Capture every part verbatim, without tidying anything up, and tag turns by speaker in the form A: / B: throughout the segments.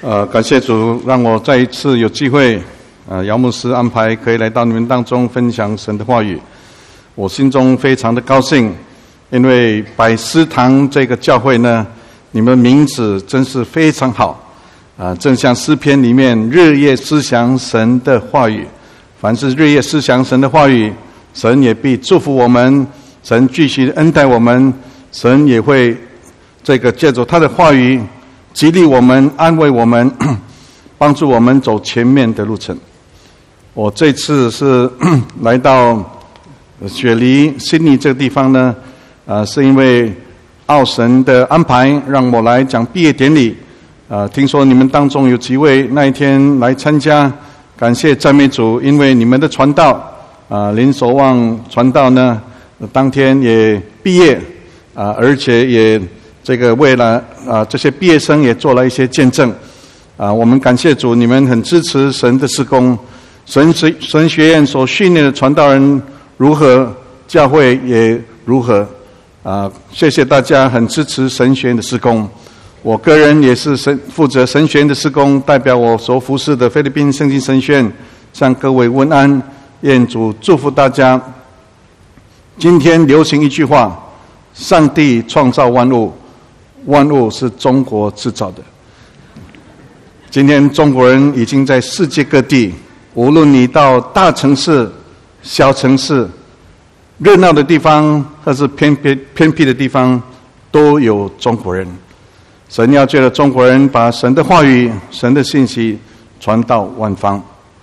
A: 呃，感谢主，让我再一次有机会，呃，姚牧师安排可以来到你们当中分享神的话语，我心中非常的高兴，因为百思堂这个教会呢，你们名字真是非常好，啊、呃，正像诗篇里面日夜思想神的话语，凡是日夜思想神的话语，神也必祝福我们，神继续恩待我们，神也会这个借着他的话语激励我们，安慰我们，帮助我们走前面的路程。我这次是来到雪梨悉尼这个地方呢，呃，是因为奥神的安排，让我来讲毕业典礼。呃，听说你们当中有几位那一天来参加，感谢赞美主，因为你们的传道，啊、呃，林守望传道呢，当天也毕业，啊、呃，而且也这个为了啊、呃、这些毕业生也做了一些见证，啊、呃，我们感谢主，你们很支持神的事工，神学神学院所训练的传道人如何，教会也如何，啊、呃，谢谢大家很支持神学院的事工。我个人也是神负责神学院的事工，代表我所服侍的菲律宾圣经神学院向各位问安，愿主祝福大家。今天流行一句话：上帝创造万物，万物是中国制造的。今天中国人已经在世界各地，无论你到大城市、小城市、热闹的地方，或是偏僻偏僻的地方，都有中国人。神要借着中国人，把神的话语、神的信息传到万方。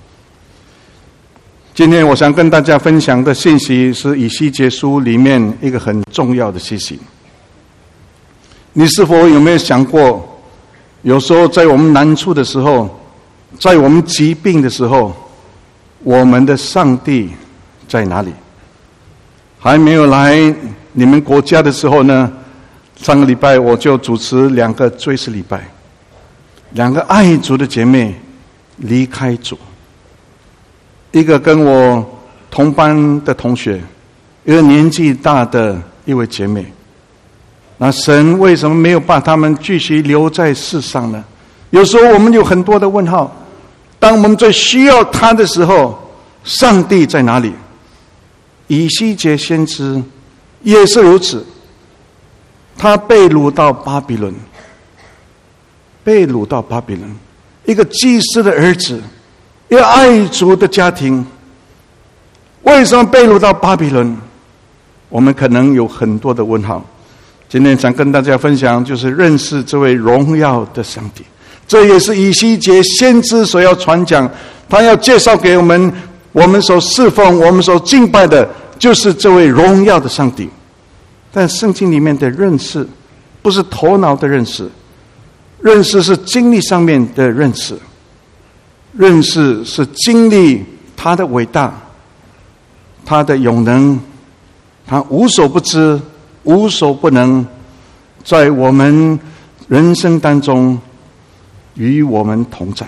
A: 今天我想跟大家分享的信息是以西结书里面一个很重要的信息。你是否有没有想过，有时候在我们难处的时候，在我们疾病的时候，我们的上帝在哪里？还没有来你们国家的时候呢，上个礼拜我就主持两个追思礼拜，两个爱主的姐妹离开主，一个跟我同班的同学，一个年纪大的一位姐妹。那神为什么没有把他们继续留在世上呢？有时候我们有很多的问号，当我们最需要他的时候，上帝在哪里？以西结先知也是如此，他被掳到巴比伦，被掳到巴比伦，一个祭司的儿子，一个爱主的家庭，为什么被掳到巴比伦？我们可能有很多的问号。今天想跟大家分享，就是认识这位荣耀的上帝。这也是以西结先知所要传讲，他要介绍给我们，我们所侍奉、我们所敬拜的，就是这位荣耀的上帝。但圣经里面的认识，不是头脑的认识，认识是经历上面的认识，认识是经历他的伟大，他的永能，他无所不知，无所不能，在我们人生当中与我们同在。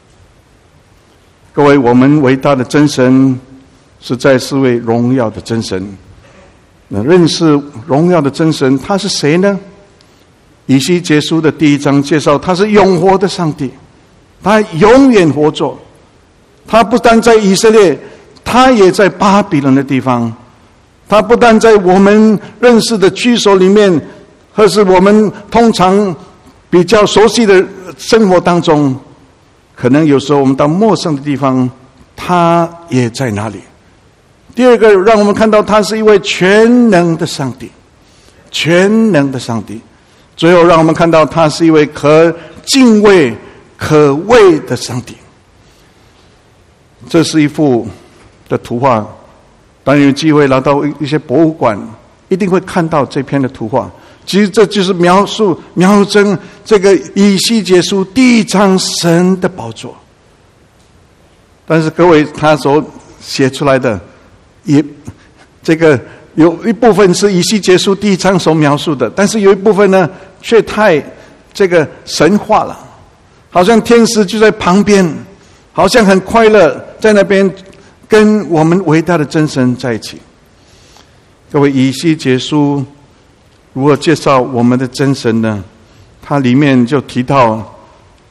A: 各位，我们伟大的真神实在是位荣耀的真神。那认识荣耀的真神，他是谁呢？以西结书的第一章介绍，他是永活的上帝，他永远活着。他不但在以色列，他也在巴比伦的地方。他不但在我们认识的居所里面，或是我们通常比较熟悉的生活当中，可能有时候我们到陌生的地方，他也在哪里。第二个，让我们看到他是一位全能的上帝，全能的上帝。最后让我们看到他是一位可敬畏、可畏的上帝。这是一幅的图画，当有机会来到一些博物馆，一定会看到这篇的图画。其实这就是描述描征这个以西结书第一章神的宝座。但是各位，他所写出来的也这个有一部分是以西结书第一章所描述的，但是有一部分呢却太这个神化了，好像天使就在旁边，好像很快乐在那边跟我们伟大的真神在一起。各位，以西结书如何介绍我们的真神呢？它里面就提到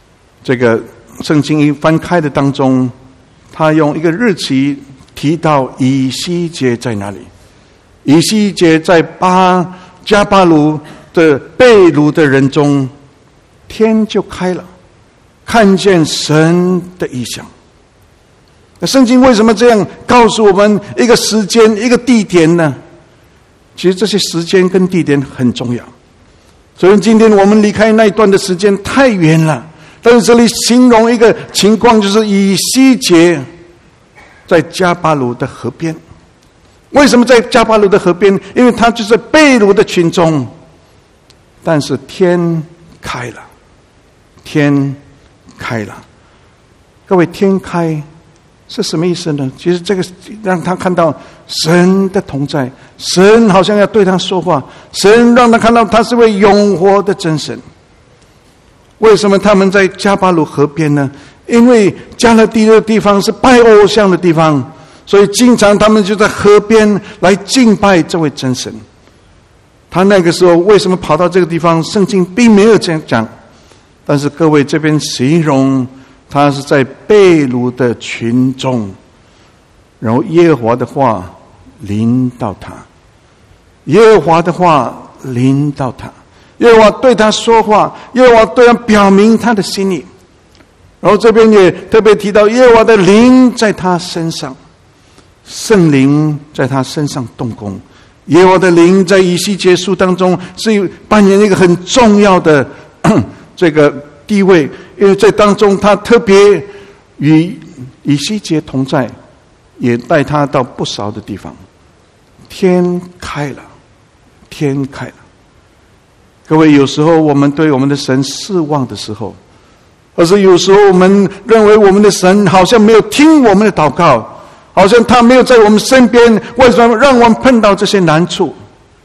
A: 这个圣经一翻开的当中，他用一个日期提到以西结在哪里。以西结在巴加巴鲁的被掳的人中，天就开了，看见神的异象。那圣经为什么这样告诉我们一个时间一个地点呢？其实这些时间跟地点很重要。所以今天我们离开那一段的时间太远了，但是这里形容一个情况，就是以西结在加巴鲁的河边。为什么在加巴鲁的河边？因为他就是被掳的群众。但是天开了，天开了。各位，天开是什么意思呢？其实这个让他看到神的同在，神好像要对他说话，神让他看到他是位永活的真神。为什么他们在加巴鲁河边呢？因为加勒底的地方是拜偶像的地方，所以经常他们就在河边来敬拜这位真神。他那个时候为什么跑到这个地方？圣经并没有这样讲，但是各位这边形容他是在被掳的群众，然后耶和华的话临到他，耶和华的话临到他，耶和华对他说话，耶和华对他表明他的心意。然后这边也特别提到耶和华的灵在他身上，圣灵在他身上动工。耶和华的灵在以西结书当中是扮演一个很重要的这个地位，因为在当中他特别与以西结同在，也带他到不少的地方。天开了，天开了。各位，有时候我们对我们的神失望的时候，而是有时候我们认为我们的神好像没有听我们的祷告，好像他没有在我们身边，为什么让我们碰到这些难处？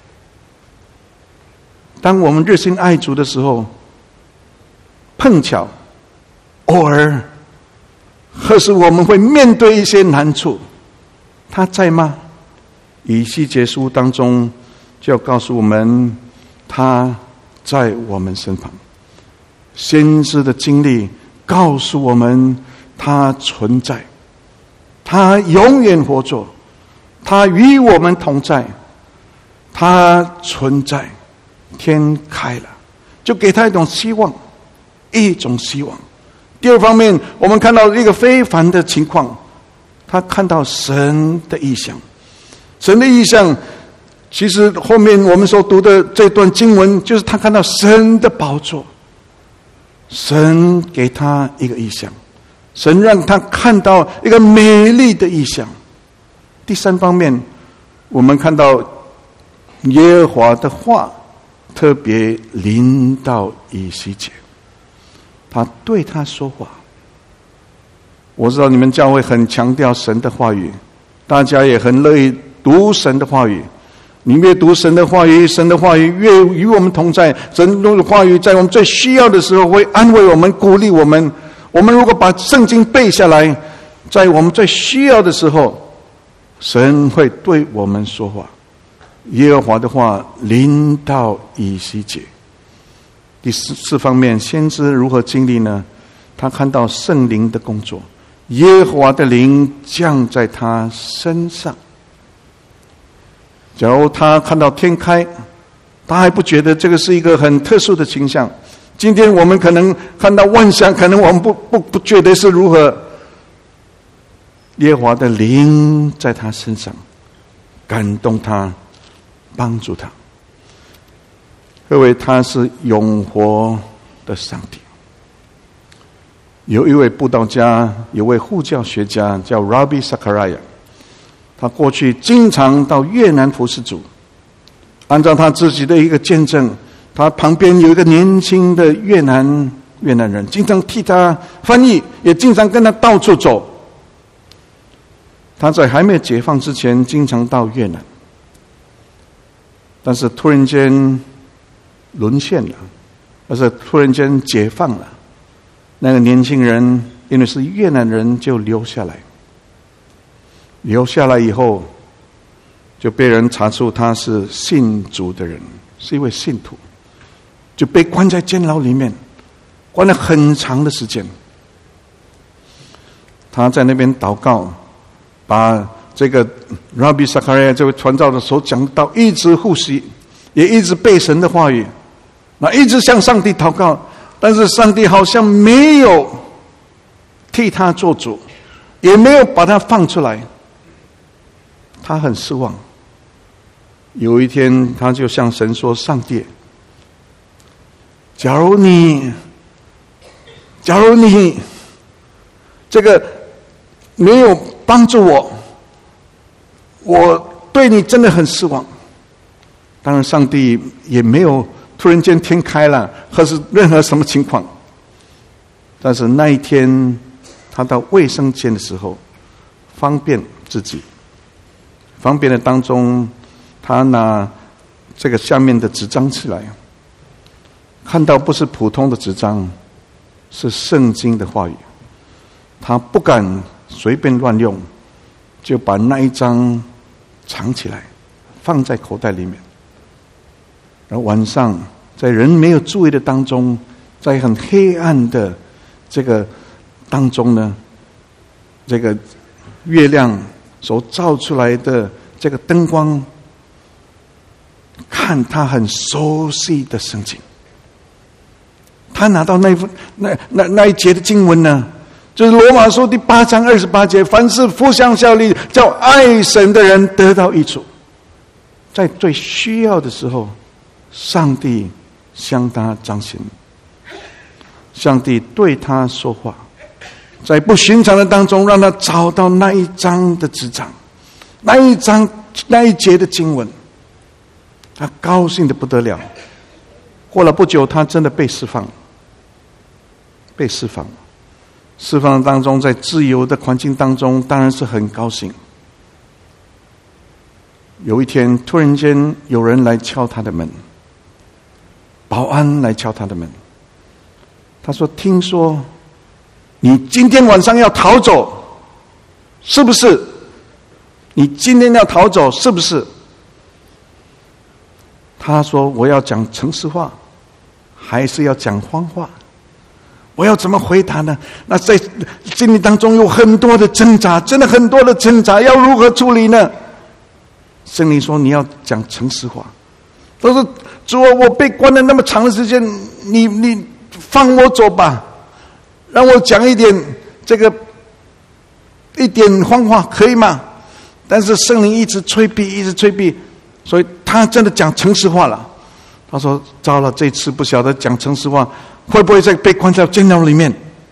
A: 当我们热心爱主的时候，碰巧偶尔或是我们会面对一些难处，他在吗？以西结书当中就要告诉我们，他在我们身旁。先知的经历告诉我们，他存在，他永远活着，他与我们同在，他存在。天开了，就给他一种希望，一种希望。第二方面，我们看到一个非凡的情况，他看到神的异象。神的异象，其实后面我们所读的这段经文，就是他看到神的宝座。神给他一个异象，神让他看到一个美丽的异象。第三方面，我们看到耶和华的话特别临到以西结，他对他说话。我知道你们教会很强调神的话语，大家也很乐意读神的话语。你越读神的话语，神的话语越与我们同在。神的话语在我们最需要的时候会安慰我们，鼓励我们。我们如果把圣经背下来，在我们最需要的时候，神会对我们说话。耶和华的话临到以西结。第四四方面，先知如何经历呢？他看到圣灵的工作，耶和华的灵降在他身上。假如他看到天开，他还不觉得这个是一个很特殊的倾向。今天我们可能看到万象，可能我们不不不觉得是如何。耶和华的灵在他身上，感动他，帮助他。各位，他是永活的上帝。有一位布道家，有位护教学家叫 Ravi Zachariah， 他过去经常到越南服侍主。按照他自己的一个见证，他旁边有一个年轻的越南越南人，经常替他翻译，也经常跟他到处走。他在还没有解放之前，经常到越南，但是突然间沦陷了，而是突然间解放了。那个年轻人因为是越南人，就留下来。留下来以后，就被人查出他是信主的人，是一位信徒，就被关在监牢里面。 关了很长的时间。他在那边祷告，把这个 Rabbi Zachariah 这位传道的所讲到一直呼吸，也一直背神的话语，那一直向上帝祷告，但是上帝好像没有替他做主，也没有把他放出来，他很失望。有一天他就向神说，上帝，假如你假如你这个没有帮助我，我对你真的很失望。当然上帝也没有突然间天开了或是任何什么情况，但是那一天他到卫生间的时候，方便自己，方便的当中，他拿这个下面的纸张起来，看到不是普通的纸张，是圣经的话语，他不敢随便乱用，就把那一张藏起来，放在口袋里面。然后晚上在人没有注意的当中，在很黑暗的这个当中呢，这个月亮所照出来的这个灯光，看他很熟悉的圣经。他拿到那份那那那一节的经文呢，就是罗马书第八章二十八节，凡是互相效力，叫爱神的人得到益处。在最需要的时候，上帝向他彰显，上帝对他说话，在不寻常的当中，让他找到那一章的纸张，那一章那一节的经文，他高兴得不得了。过了不久，他真的被释放，被释放，释放当中，在自由的环境当中，当然是很高兴。有一天，突然间有人来敲他的门，保安来敲他的门。他说：“听说你今天晚上要逃走，是不是？你今天要逃走，是不是？”他说：“我要讲诚实话，还是要讲谎话？我要怎么回答呢？”那在心里当中有很多的挣扎，真的很多的挣扎，要如何处理呢？圣灵说：“你要讲诚实话。”他说：“主啊，我被关了那么长的时间，你你放我走吧，让我讲一点这个一点谎话，可以吗？”但是圣灵一直催逼，一直催逼，所以他真的讲诚实话了。他说：“糟了，这次不晓得讲诚实话会不会再被关在监牢里面？”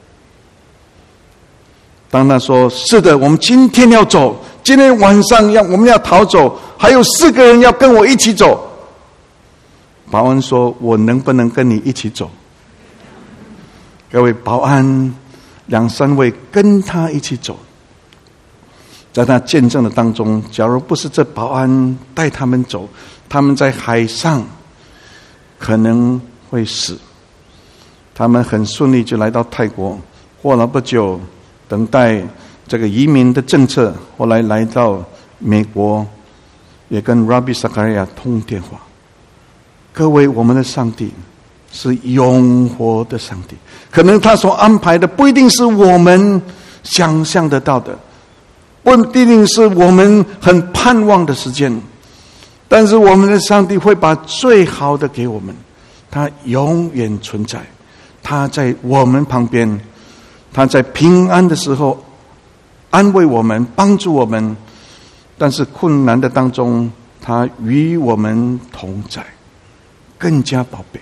A: 当他说：“是的，我们今天要走，今天晚上要我们要逃走，还有四个人要跟我一起走。”保安说：“我能不能跟你一起走？”各位保安两三位跟他一起走，在他见证的当中，假如不是这保安带他们走，他们在海上可能会死。他们很顺利就来到泰国，过了不久，等待这个移民的政策，后来来到美国，也跟 Rabbi Zachariah 通电话。各位，我们的上帝是永活的上帝，可能他所安排的不一定是我们想象得到的，不一定是我们很盼望的时间，但是我们的上帝会把最好的给我们，他永远存在，他在我们旁边，他在平安的时候安慰我们，帮助我们，但是困难的当中，他与我们同在，更加宝贝，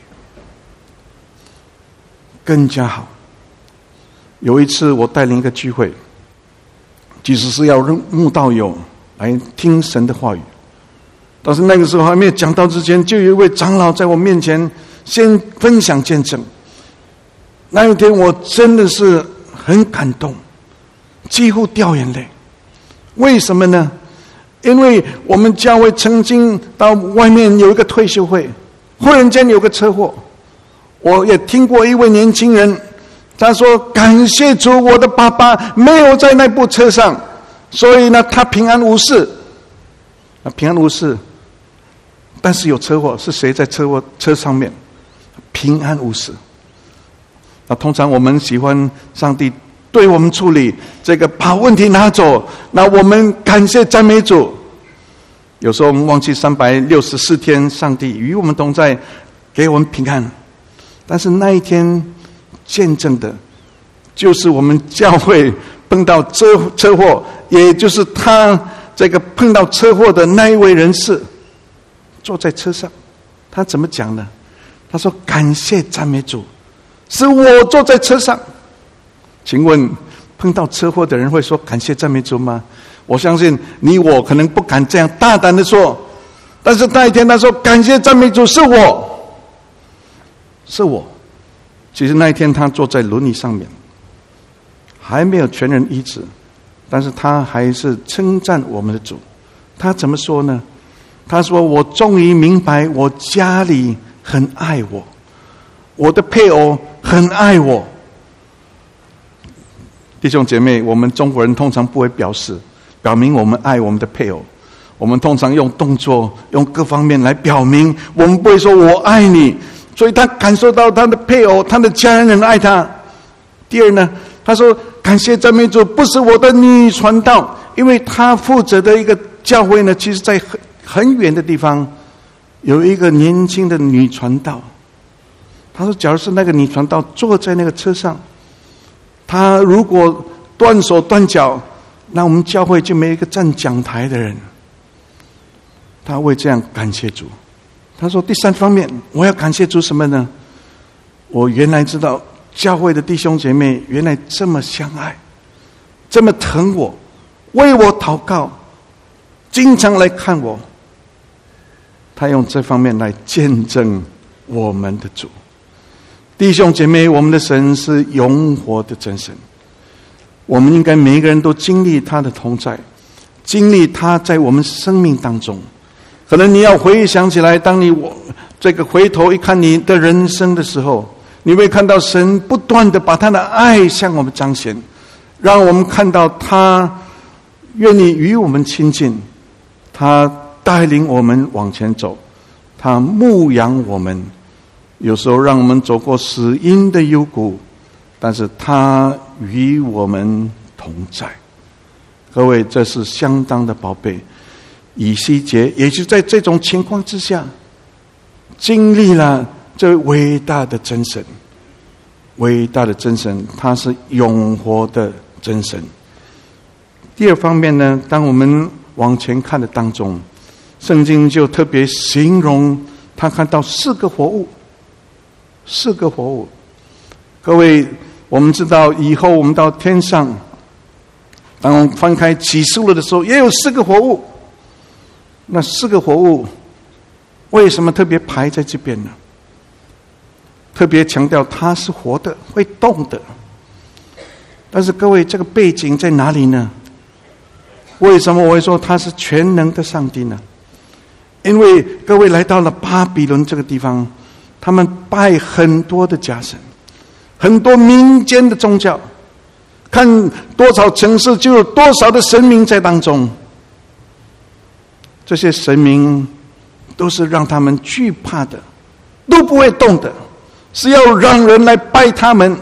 A: 更加好。有一次我带领一个聚会，即使是要让慕道友来听神的话语，但是那个时候还没有讲道之前，就有一位长老在我面前先分享见证。那一天我真的是很感动，几乎掉眼泪。为什么呢？因为我们教会曾经到外面有一个退休会，忽然间有个车祸。我也听过一位年轻人，他说：“感谢主，我的爸爸没有在那部车上，所以呢，他平安无事。”平安无事，但是有车祸，是谁在车祸车上面？平安无事。 那通常我们喜欢上帝对我们处理这个，把问题拿走，那我们感谢赞美主。有时候我们忘记三百六十四天上帝与我们同在，给我们平安。但是那一天见证的就是我们教会碰到车车祸，也就是他这个碰到车祸的那一位人士坐在车上，他怎么讲呢？他说感谢赞美主，是我坐在车上。请问碰到车祸的人会说感谢赞美主吗？我相信你我可能不敢这样大胆的说，但是那一天他说感谢赞美主，是我是我。其实那一天他坐在轮椅上面，还没有全人医治，但是他还是称赞我们的主。他怎么说呢？他说我终于明白，我家里很爱我，我的配偶很爱我。弟兄姐妹，我们中国人通常不会表示表明我们爱我们的配偶，我们通常用动作用各方面来表明，我们不会说我爱你。所以他感受到他的配偶他的家人很爱他。第二呢，他说感谢赞美主，不是我的女传道，因为他负责的一个教会呢，其实在很很远的地方有一个年轻的女传道。他说假如是那个女传道坐在那个车上，他如果断手断脚，那我们教会就没有一个站讲台的人。他会这样感谢主。他说第三方面，我要感谢主什么呢？我原来知道教会的弟兄姐妹原来这么相爱，这么疼我，为我祷告，经常来看我。他用这方面来见证我们的主。弟兄姐妹，我们的神是永活的真神，我们应该每一个人都经历他的同在，经历他在我们生命当中。可能你要回想起来，当你我这个回头一看你的人生的时候，你会看到神不断的把他的爱向我们彰显，让我们看到他愿意与我们亲近，他带领我们往前走，他牧养我们，有时候让我们走过死荫的幽谷，但是他与我们同在。各位，这是相当的宝贝。以西结也就在这种情况之下经历了这位伟大的真神。伟大的真神，他是永活的真神。第二方面呢，当我们往前看的当中，圣经就特别形容他看到四个活物。四个活物，各位，我们知道以后我们到天上，当我们翻开启示录的时候，也有四个活物。那四个活物为什么特别排在这边呢？特别强调它是活的，会动的。但是各位，这个背景在哪里呢？为什么我会说他是全能的上帝呢？因为各位来到了巴比伦这个地方，他们拜很多的假神，很多民间的宗教，看多少城市就有多少的神明在当中。这些神明都是让他们惧怕的，都不会动的，是要让人来拜他们，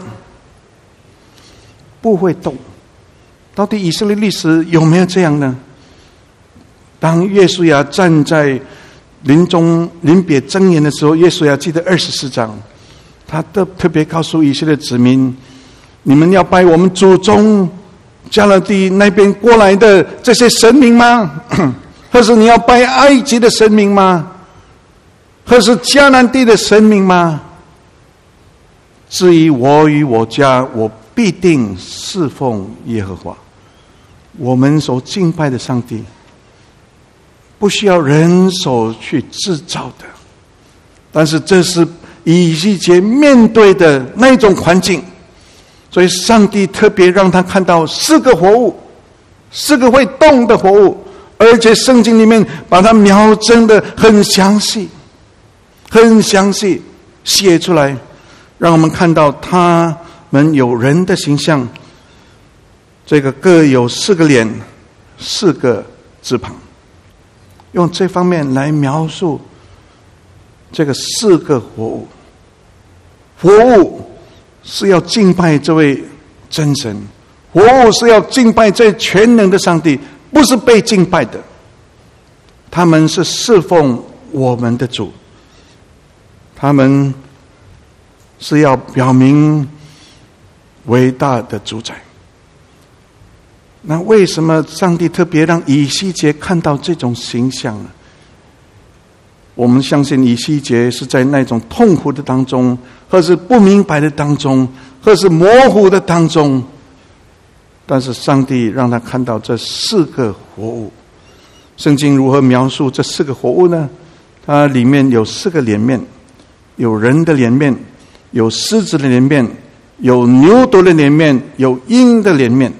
A: 不会动。到底以色列历史有没有这样呢？当约书亚站在临终临别箴言的时候，约书亚记得二十四章，他都特别告诉以色列子民，你们要拜我们祖宗迦勒底那边过来的这些神明吗？或是你要拜埃及的神明吗？或是迦南地的神明吗？至于我与我家，我必定侍奉耶和华。我们所敬拜的上帝不需要人手去制造的，但是这是以西结面对的那种环境，所以上帝特别让他看到四个活物，四个会动的活物，而且圣经里面把它描真的很详细，很详细写出来，让我们看到他们有人的形象，这个各有四个脸，四个字旁，用这方面来描述这个四个活物。活物是要敬拜这位真神，活物是要敬拜这全能的上帝，不是被敬拜的。他们是侍奉我们的主，他们是要表明伟大的主宰。那为什么上帝特别让以西结看到这种形象呢？我们相信以西结是在那种痛苦的当中，或是不明白的当中，或是模糊的当中，但是上帝让他看到这四个活物。圣经如何描述这四个活物呢？它里面有四个脸面，有人的脸面，有狮子的脸面，有牛犊的脸面，有鹰的脸面。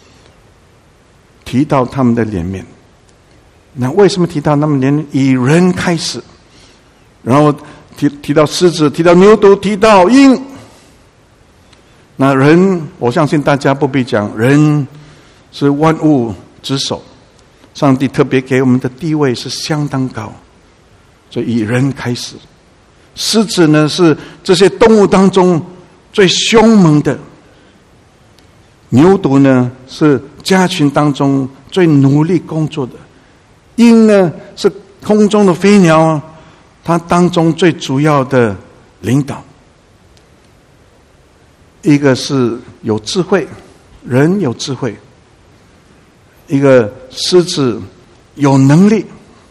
A: 提到他们的脸面，那为什么提到他们脸面？以人开始，然后提提到狮子，提到牛犊，提到鹰。那人，我相信大家不必讲，人是万物之首，上帝特别给我们的地位是相当高，所以以人开始。狮子呢，是这些动物当中最凶猛的。牛犊呢，是家群当中最努力工作的。鹰呢，是空中的飞鸟，它当中最主要的领导。一个是有智慧，人有智慧；一个狮子有能力，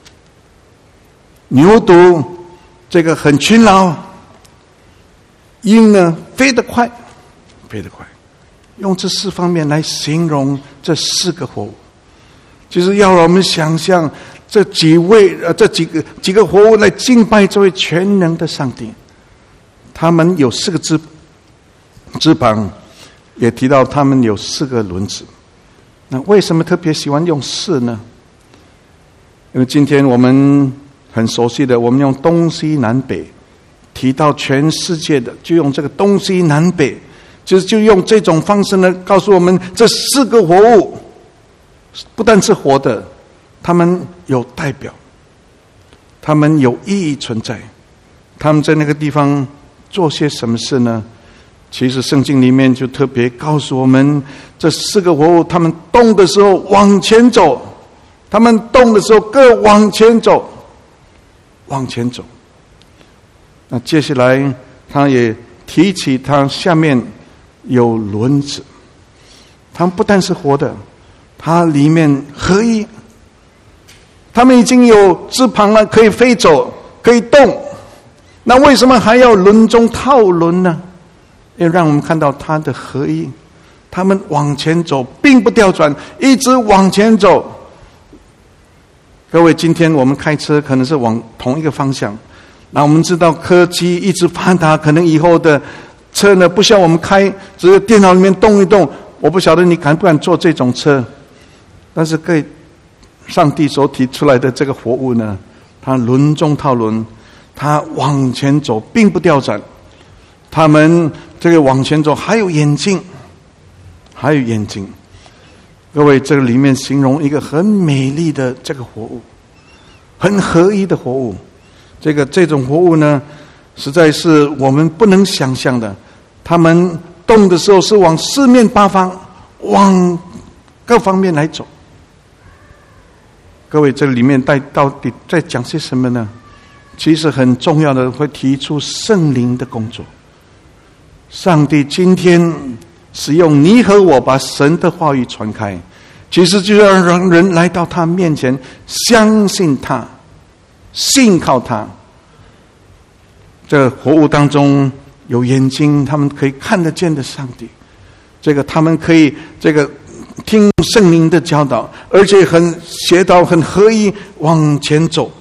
A: 牛犊这个很勤劳，鹰呢飞得快，飞得快。用这四方面来形容这四个活物，其实要让我们想象这几位呃这几个几个活物来敬拜这位全能的上帝。他们有四个翅翅膀，也提到他们有四个轮子。那为什么特别喜欢用四呢？因为今天我们很熟悉的，我们用东西南北提到全世界的，就用这个东西南北。就是就用这种方式呢，告诉我们这四个活物不但是活的，他们有代表，他们有意义存在，他们在那个地方做些什么事呢？其实圣经里面就特别告诉我们，这四个活物他们动的时候往前走，他们动的时候各往前走，往前走。那接下来他也提起他下面有轮子，他们不但是活的，它里面合一，他们已经有翅膀了，可以飞走，可以动，那为什么还要轮中套轮呢？要让我们看到它的合一，他们往前走，并不调转，一直往前走。各位，今天我们开车可能是往同一个方向，那我们知道科技一直发达，可能以后的车呢不需要我们开，只有电脑里面动一动。我不晓得你敢不敢坐这种车，但是各位，上帝所提出来的这个活物呢，它轮中套轮，它往前走，并不调转。他们这个往前走还有眼睛，还有眼睛。各位，这个里面形容一个很美丽的这个活物，很合一的活物。这个这种活物呢，实在是我们不能想象的。他们动的时候是往四面八方，往各方面来走。各位，这里面带到底在讲些什么呢？其实很重要的，会提出圣灵的工作。上帝今天使用你和我把神的话语传开，其实就要让人来到他面前，相信他，信靠他。这活物当中有眼睛，他们可以看得见的上帝，这个他们可以这个听圣灵的教导，而且很协调，很合一往前走，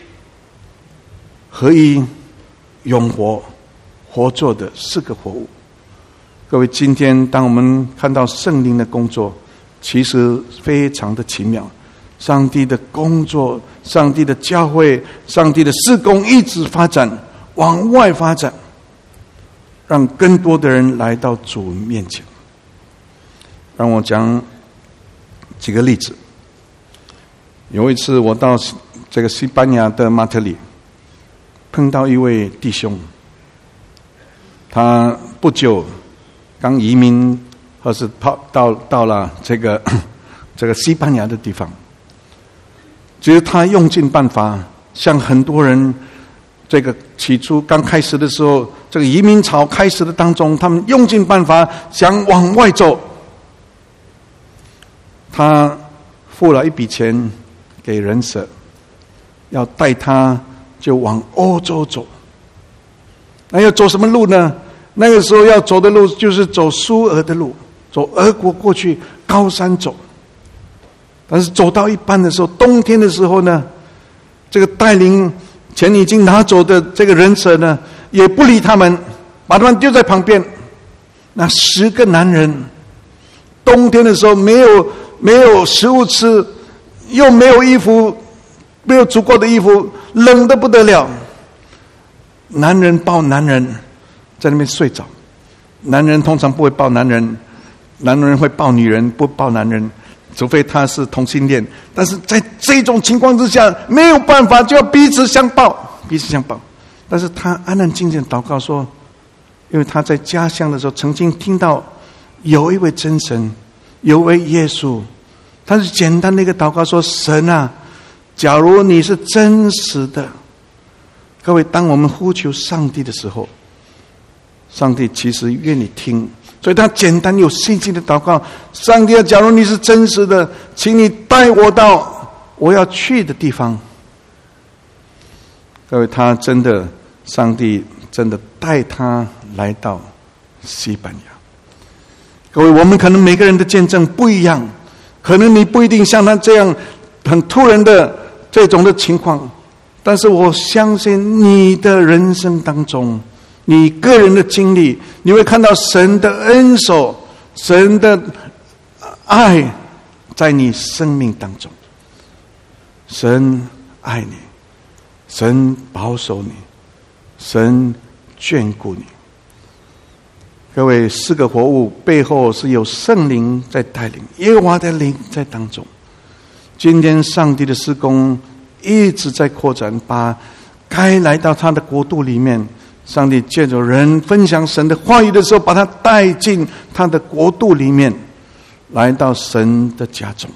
A: 合一永活活着的四个活物。各位，今天当我们看到圣灵的工作，其实非常的奇妙。上帝的工作，上帝的教会，上帝的事工一直发展，往外发展，让更多的人来到主面前。让我讲几个例子。有一次我到这个西班牙的马特里，碰到一位弟兄，他不久刚移民或是跑到到了这个这个西班牙的地方，其实他用尽办法，像很多人这个起初刚开始的时候，这个移民潮开始的当中，他们用尽办法想往外走。他付了一笔钱给人舍，要带他就往欧洲走。那要走什么路呢？那个时候要走的路就是走苏俄的路，走俄国过去高山走。但是走到一半的时候，冬天的时候呢，这个带领钱已经拿走的这个人舍呢，也不理他们，把他们丢在旁边。那十个男人，冬天的时候没有没有食物吃，又没有衣服，没有足够的衣服，冷得不得了。男人抱男人，在那边睡着。男人通常不会抱男人，男人会抱女人，不抱男人，除非他是同性恋。但是在这种情况之下，没有办法，就要彼此相抱，彼此相抱。但是他安安静静祷告说，因为他在家乡的时候曾经听到有一位真神，有一位耶稣，他是简单的一个祷告说，神啊，假如你是真实的，各位，当我们呼求上帝的时候，上帝其实愿意听。所以他简单有信心的祷告，上帝啊，假如你是真实的，请你带我到我要去的地方。各位，他真的，上帝真的带他来到西班牙。各位，我们可能每个人的见证不一样，可能你不一定像他这样很突然的这种的情况，但是我相信你的人生当中，你个人的经历，你会看到神的恩手，神的爱在你生命当中。神爱你，神保守你，神眷顾你。各位，四个活物背后是有圣灵在带领，耶和华的灵在当中。今天上帝的事工一直在扩展，把该来到他的国度里面，上帝借着人分享神的话语的时候，把他带进他的国度里面，来到神的家中。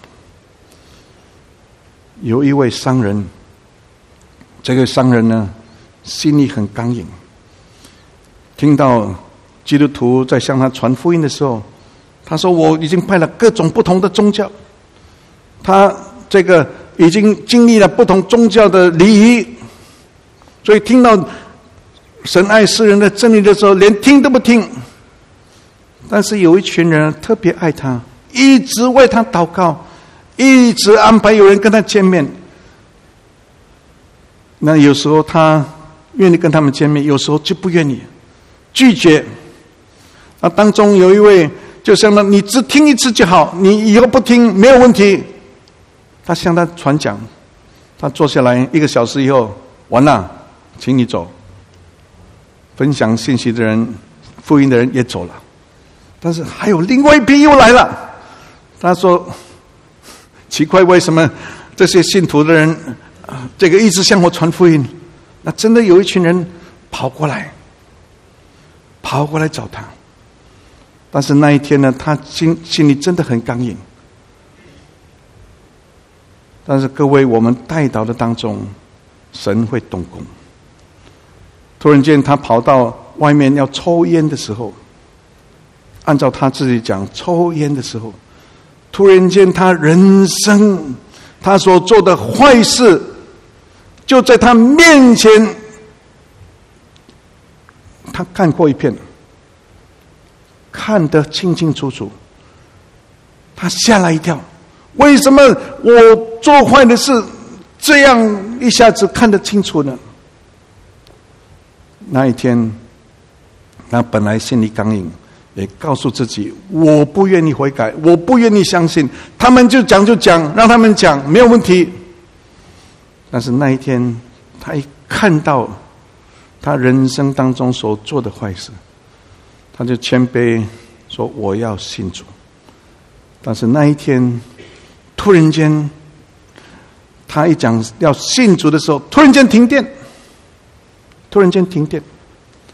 A: 有一位商人，这个商人呢，心里很刚硬，听到基督徒在向他传福音的时候，他说，我已经拜了各种不同的宗教，他这个已经经历了不同宗教的礼仪，所以听到神爱世人的真理的时候，连听都不听。但是有一群人特别爱他，一直为他祷告，一直安排有人跟他见面。那有时候他愿意跟他们见面，有时候就不愿意，拒绝。那当中有一位就像那，你只听一次就好，你以后不听没有问题。他向他传讲，他坐下来一个小时以后，完了，请你走。分享信息的人，福音的人也走了，但是还有另外一批又来了。他说，奇怪，为什么这些信徒的人这个一直向我传福音？那真的有一群人跑过来跑过来找他。但是那一天呢，他心心里真的很刚硬。但是各位，我们代祷的当中，神会动工。突然间他跑到外面要抽烟的时候，按照他自己讲，抽烟的时候，突然间他人生他所做的坏事就在他面前，他看过一遍，看得清清楚楚，他吓了一跳。为什么我做坏的事这样一下子看得清楚呢？那一天他本来心里刚硬，也告诉自己，我不愿意悔改，我不愿意相信，他们就讲就讲，让他们讲没有问题。但是那一天他一看到他人生当中所做的坏事，他就谦卑说，我要信主。但是那一天突然间他一讲要信主的时候，突然间停电，突然间停电。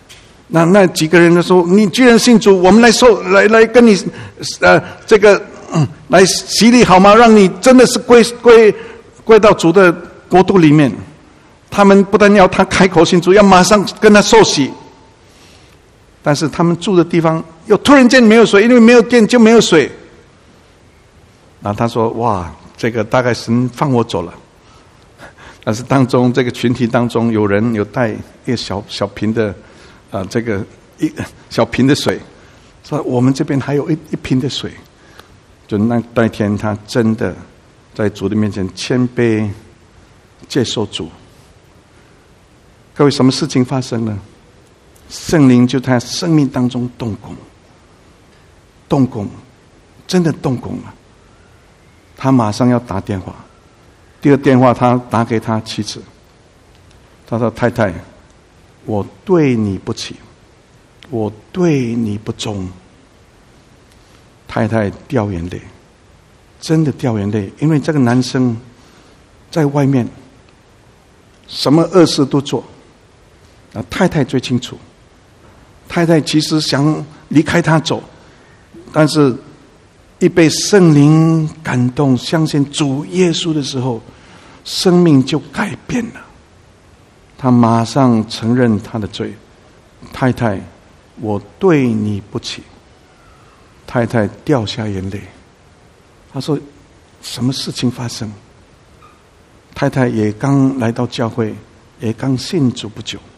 A: 那那几个人就说：“你既然信主，我们来受来来跟你，呃，这个、嗯、来洗礼好吗？让你真的是归归归到主的国度里面。”他们不但要他开口信主，要马上跟他受洗。但是他们住的地方又突然间没有水，因为没有电就没有水。然后他说：“哇，这个大概神放我走了。”但是当中这个群体当中有人有带一个小小瓶的。啊，这个一小瓶的水，说我们这边还有一一瓶的水。就那那天，他真的在主的面前谦卑接受主。各位，什么事情发生了？圣灵就在他生命当中动工，动工，真的动工了。他马上要打电话，第二个电话他打给他妻子，他说：“太太。”我对你不起，我对你不忠。太太掉眼泪，真的掉眼泪，因为这个男生在外面什么恶事都做，啊，太太最清楚。太太其实想离开他走，但是一被圣灵感动，相信主耶稣的时候，生命就改变了。他马上承认他的罪，太太，我对你不起。太太掉下眼泪，他说：“什么事情发生？”太太也刚来到教会，也刚信主不久。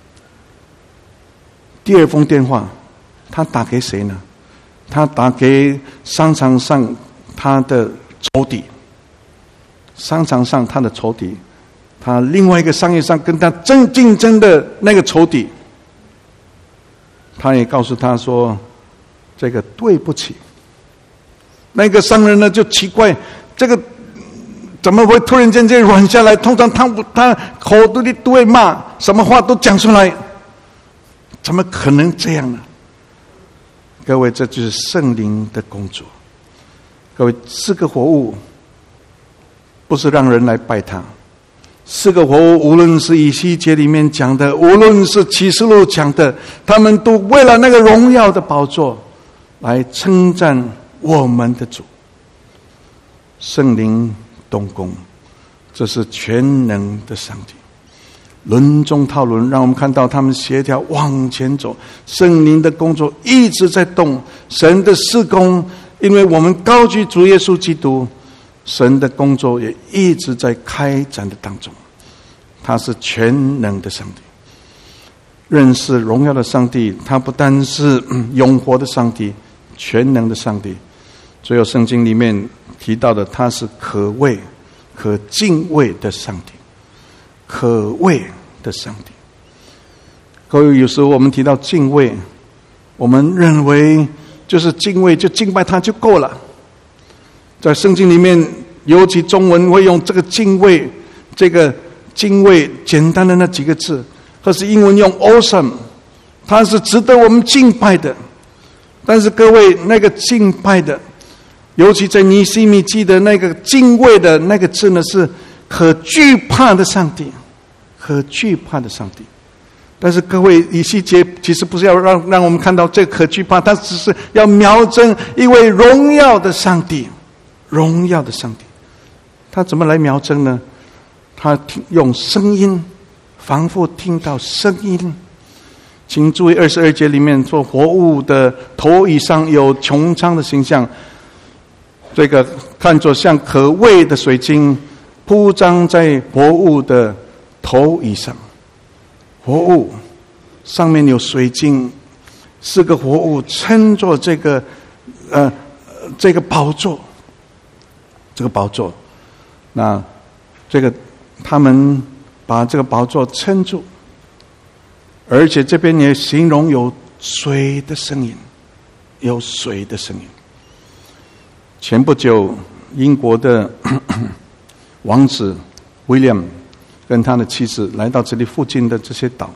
A: 第二封电话，他打给谁呢？他打给商场上他的仇敌，商场上他的仇敌。他另外一个商业上跟他争竞争的那个仇敌，他也告诉他说：“这个对不起。”那个商人呢就奇怪，这个怎么会突然间就软下来？通常他他口里都会骂，什么话都讲出来，怎么可能这样呢？各位，这就是圣灵的工作。各位，四个活物不是让人来拜他。四个活物，无论是以西结里面讲的，无论是启示录讲的，他们都为了那个荣耀的宝座来称赞我们的主。圣灵动工，这是全能的上帝。轮中套轮，让我们看到他们协调往前走，圣灵的工作一直在动，神的事工，因为我们高举主耶稣基督，神的工作也一直在开展的当中。他是全能的上帝，认识荣耀的上帝，他不单是、嗯、永活的上帝，全能的上帝。最后圣经里面提到的，他是可畏可敬畏的上帝，可畏的上帝。各位，有时候我们提到敬畏，我们认为就是敬畏就敬拜他就够了。在圣经里面，尤其中文会用这个敬畏，这个敬畏简单的那几个字，或是英文用 awesome， 它是值得我们敬拜的。但是各位，那个敬拜的，尤其在尼希米记的那个敬畏的那个字呢，是可惧怕的上帝，可惧怕的上帝。但是各位，以西结其实不是要让让我们看到这个可惧怕，他只是要瞄准一位荣耀的上帝，荣耀的上帝。他怎么来瞄准呢？他听用声音，仿佛听到声音。请注意二十二节里面说，活物的头以上有穹苍的形象，这个看作像可畏的水晶铺张在活物的头以上。活物上面有水晶，四个活物称作这个呃这个宝座，这个宝座。那这个他们把这个宝座撑住，而且这边也形容有水的声音，有水的声音。前不久，英国的王子 William 跟他的妻子来到这里附近的这些岛，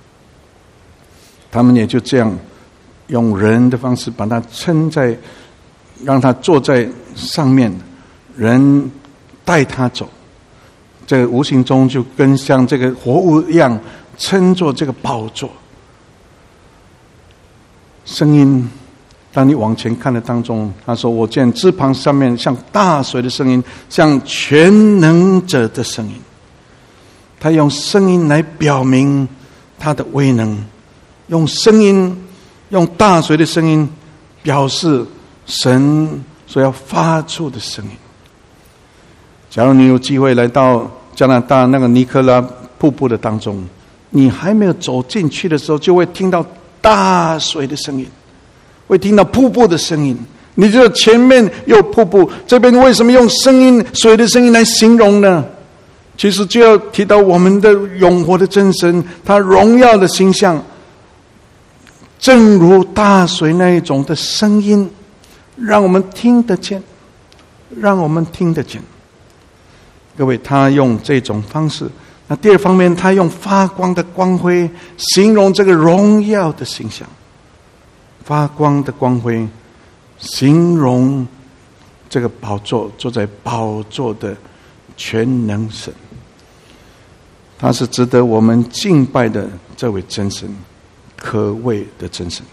A: 他们也就这样用人的方式把他撑在，让他坐在上面，人带他走，这个无形中就跟像这个活物一样称作这个宝座。 声音。当你往前看的当中，他说：“我见枝旁上面像大水的声音，像全能者的声音。”他用声音来表明他的威能，用声音，用大水的声音表示神所要发出的声音。假如你有机会来到加拿大那个尼科拉瀑布的当中，你还没有走进去的时候，就会听到大水的声音，会听到瀑布的声音。你觉得前面有瀑布，这边为什么用声音、水的声音来形容呢？其实就要提到我们的永活的真神，他荣耀的形象，正如大水那一种的声音，让我们听得见，让我们听得见。各位，他用这种方式。那第二方面，他用发光的光辉形容这个荣耀的形象。发光的光辉形容这个宝座，坐在宝座的全能神，他是值得我们敬拜的这位真神，可畏的真神。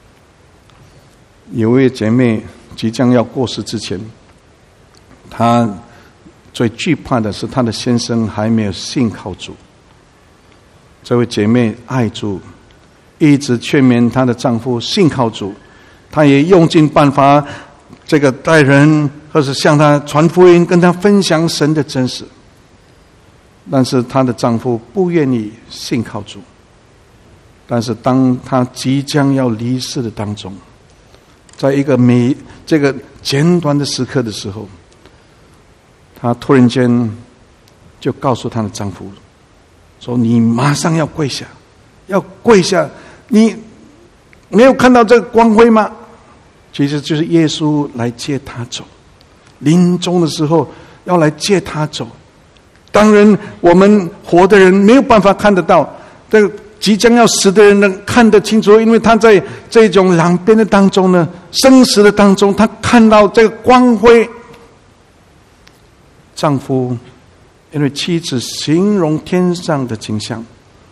A: 有位姐妹即将要过世之前，她最惧怕的是她的先生还没有信靠主。这位姐妹爱主，一直劝勉她的丈夫信靠主，她也用尽办法这个带人或是向她传福音，跟她分享神的真实。但是她的丈夫不愿意信靠主。但是当她即将要离世的当中，在一个每这个简短的时刻的时候，她突然间就告诉她的丈夫说：“你马上要跪下，要跪下！你没有看到这个光辉吗？其实就是耶稣来接她走，临终的时候要来接她走。当然，我们活的人没有办法看得到，这个即将要死的人能看得清楚，因为他在这种两边的当中呢，生死的当中，他看到这个光辉。丈夫因为妻子形容天上的景象，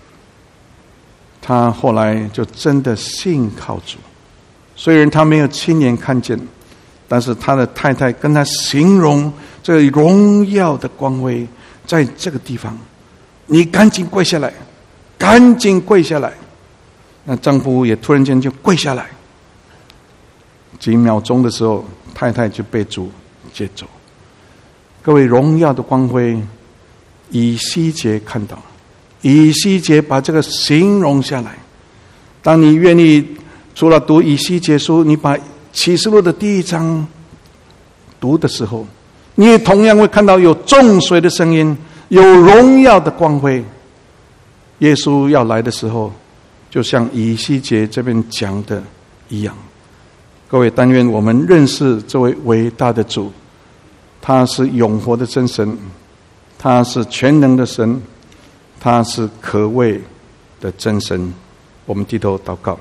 A: 他后来就真的信靠主。虽然他没有亲眼看见，但是他的太太跟他形容这个荣耀的光辉在这个地方，你赶紧跪下来，赶紧跪下来。那丈夫也突然间就跪下来，几秒钟的时候，太太就被主接走。各位，荣耀的光辉，以西结看到，以西结把这个形容下来。当你愿意除了读以西结书，你把启示录的第一章读的时候，你也同样会看到有众水的声音，有荣耀的光辉。耶稣要来的时候，就像以西结这边讲的一样。各位，但愿我们认识这位伟大的主，他是永活的真神，他是全能的神，他是可畏的真神。我们低头祷告。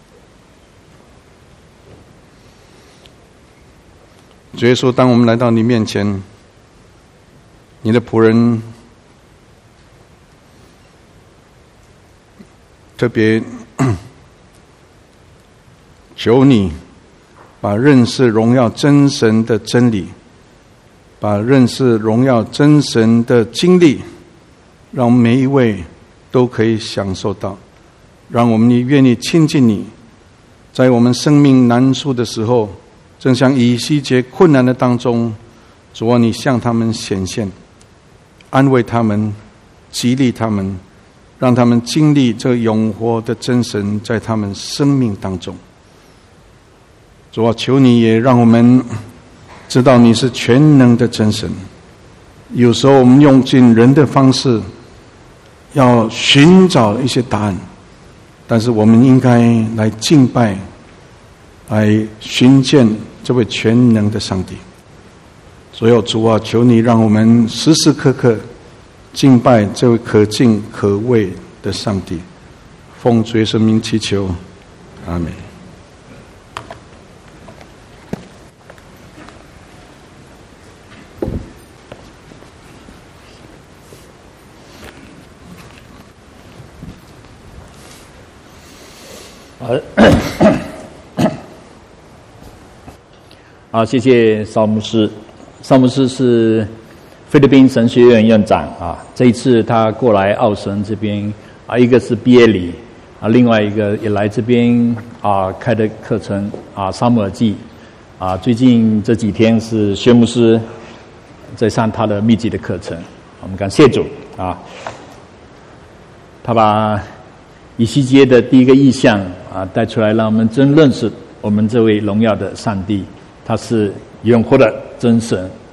A: 主耶稣，当我们来到你面前，你的仆人特别求你把认识荣耀真神的真理，把认识荣耀真神的经历，让我们每一位都可以享受到，让我们愿意亲近你。在我们生命难处的时候，正像以西结困难的当中，主啊，你向他们显现，安慰他们，激励他们，让他们经历这永活的真神在他们生命当中。主啊，求你也让我们知道你是全能的真神。有时候我们用尽人的方式要寻找一些答案，但是我们应该来敬拜，来寻见这位全能的上帝。所有主啊，求你让我们时时刻刻敬拜这位可敬可畏的上帝。奉主耶稣名祈求，阿们。
B: 好啊，谢谢邵牧师。邵牧师是菲律宾神学院院长啊，这一次他过来澳神这边啊，一个是毕业礼啊，另外一个也来这边啊开的课程啊，撒母耳记啊，最近这几天是薛牧师在上他的密集的课程，我们感谢主啊，他把以西结的第一个意象啊带出来，让我们真认识我们这位荣耀的上帝，他是永活的真神